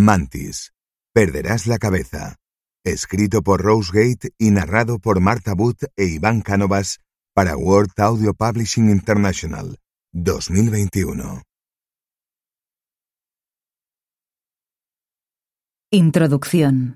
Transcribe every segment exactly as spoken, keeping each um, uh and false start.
Mantis, perderás la cabeza. Escrito por Rose Gate y narrado por Martha Booth e Iván Cánovas para World Audio Publishing International, dos mil veintiuno. Introducción.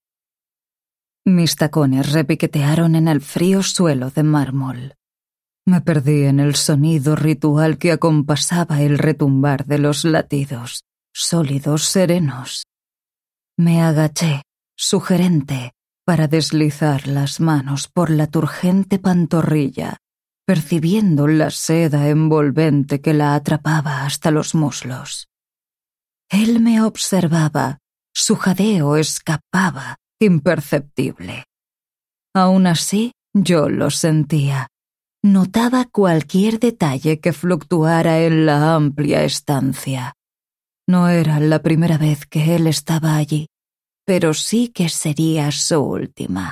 Mis tacones repiquetearon en el frío suelo de mármol. Me perdí en el sonido ritual que acompasaba el retumbar de los latidos, sólidos, serenos. Me agaché, sugerente, para deslizar las manos por la turgente pantorrilla, percibiendo la seda envolvente que la atrapaba hasta los muslos. Él me observaba, su jadeo escapaba, imperceptible. Aún así, yo lo sentía. Notaba cualquier detalle que fluctuara en la amplia estancia. No era la primera vez que él estaba allí, pero sí que sería su última.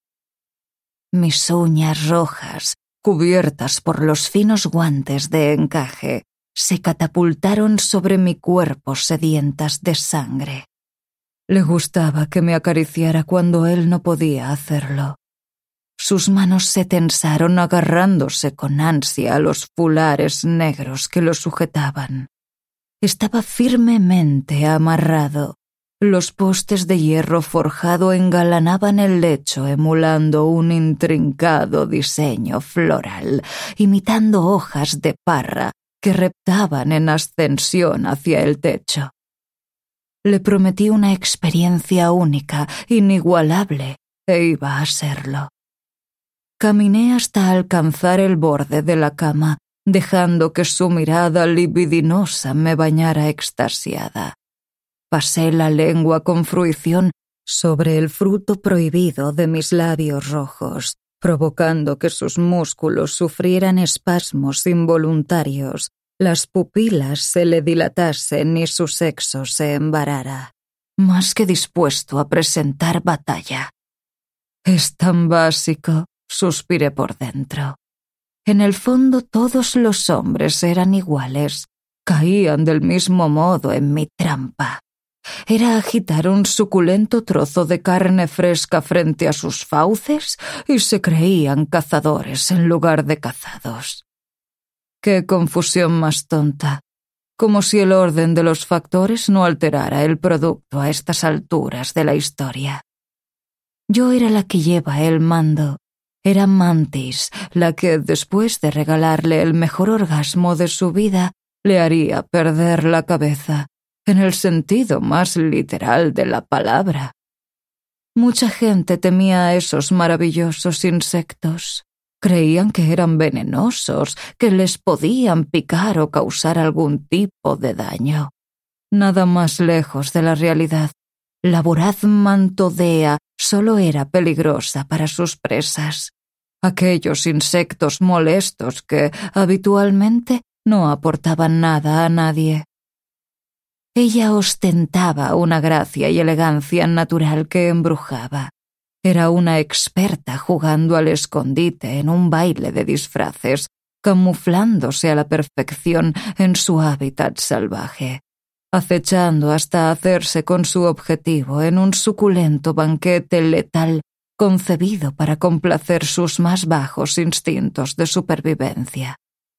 Mis uñas rojas, cubiertas por los finos guantes de encaje, se catapultaron sobre mi cuerpo sedientas de sangre. Le gustaba que me acariciara cuando él no podía hacerlo. Sus manos se tensaron agarrándose con ansia a los fulares negros que lo sujetaban. Estaba firmemente amarrado. Los postes de hierro forjado engalanaban el lecho emulando un intrincado diseño floral, imitando hojas de parra que reptaban en ascensión hacia el techo. Le prometí una experiencia única, inigualable, e iba a serlo. Caminé hasta alcanzar el borde de la cama, dejando que su mirada libidinosa me bañara extasiada. Pasé la lengua con fruición sobre el fruto prohibido de mis labios rojos, provocando que sus músculos sufrieran espasmos involuntarios, las pupilas se le dilatasen y su sexo se embarara, más que dispuesto a presentar batalla. Es tan básico, suspiré por dentro. En el fondo todos los hombres eran iguales, caían del mismo modo en mi trampa. Era agitar un suculento trozo de carne fresca frente a sus fauces y se creían cazadores en lugar de cazados. ¡Qué confusión más tonta! Como si el orden de los factores no alterara el producto a estas alturas de la historia. Yo era la que lleva el mando. Era Mantis la que, después de regalarle el mejor orgasmo de su vida, le haría perder la cabeza, en el sentido más literal de la palabra. Mucha gente temía a esos maravillosos insectos. Creían que eran venenosos, que les podían picar o causar algún tipo de daño. Nada más lejos de la realidad. La voraz mantodea solo era peligrosa para sus presas, aquellos insectos molestos que, habitualmente, no aportaban nada a nadie. Ella ostentaba una gracia y elegancia natural que embrujaba. Era una experta jugando al escondite en un baile de disfraces, camuflándose a la perfección en su hábitat salvaje, acechando hasta hacerse con su objetivo en un suculento banquete letal concebido para complacer sus más bajos instintos de supervivencia.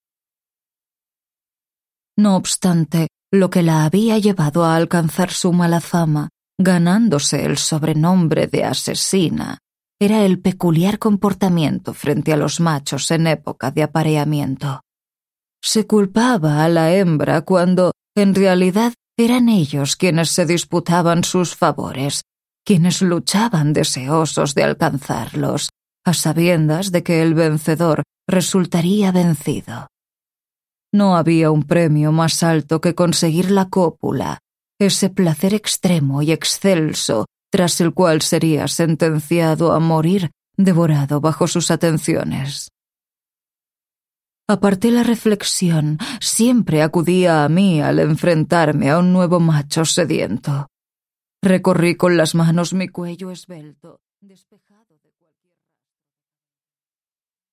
No obstante, lo que la había llevado a alcanzar su mala fama, ganándose el sobrenombre de asesina, era el peculiar comportamiento frente a los machos en época de apareamiento. Se culpaba a la hembra cuando, en realidad, eran ellos quienes se disputaban sus favores, quienes luchaban deseosos de alcanzarlos, a sabiendas de que el vencedor resultaría vencido. No había un premio más alto que conseguir la cópula, ese placer extremo y excelso tras el cual sería sentenciado a morir devorado bajo sus atenciones. Aparté la reflexión, siempre acudía a mí al enfrentarme a un nuevo macho sediento. Recorrí con las manos mi cuello esbelto, despejando